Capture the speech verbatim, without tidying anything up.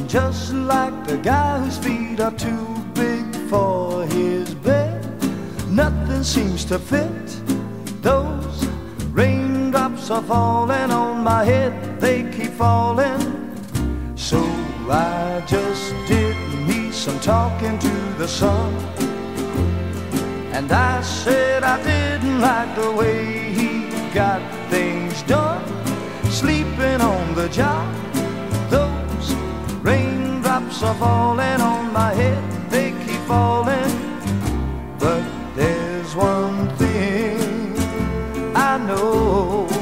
just like the guy whose feet are too big for his bed. Nothing seems to fit. Those raindrops are falling on my head, they keep falling. So I just did me some talking to the sun, and I said I didn't like the way he got things done, sleeping on the job. Those raindrops are falling on my head, they keep falling. But there's one thing I know,